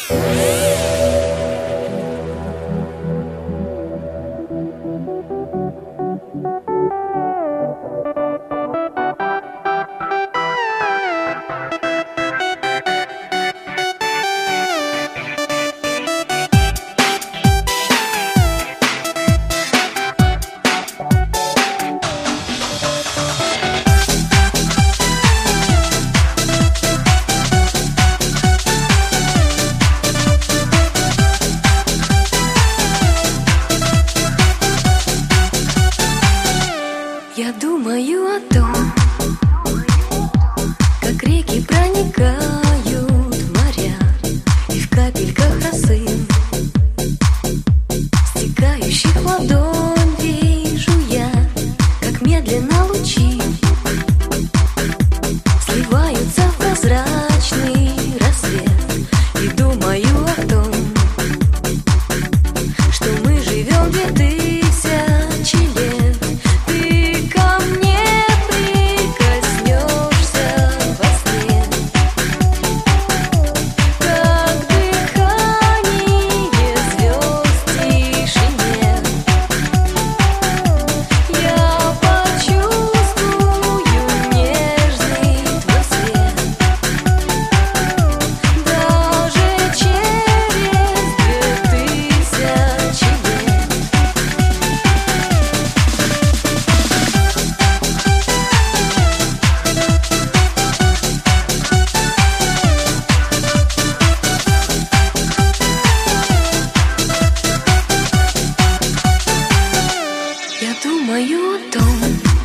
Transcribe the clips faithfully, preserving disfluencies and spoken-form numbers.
Я думаю о том, как реки проникают в моря, и в капельках росы, стекающих в ладонь, вижу я, как медленно лучи сливаются в прозрачный рассвет. И думаю о том, что мы живем две тысячи лет. Думаю о том,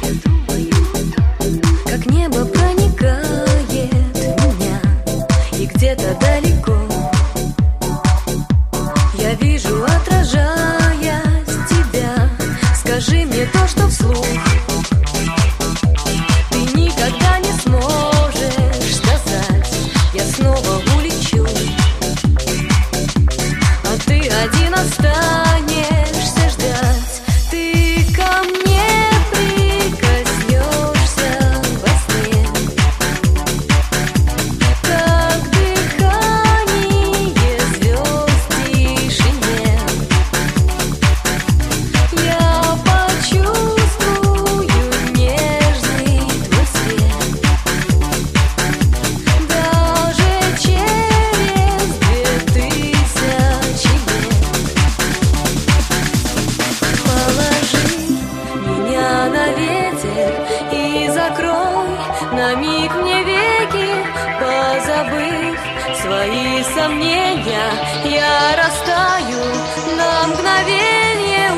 как небо проникает в меня, и где-то далеко я вижу, отражаясь тебя. Скажи мне то, что вслух ты никогда не сможешь сказать. Я снова улечу, а ты один останешься ждать. И закрой на миг мне веки, позабыв свои сомнения, я растаю на мгновенье,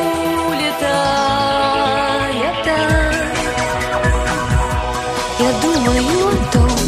улетая так. Я думаю о том,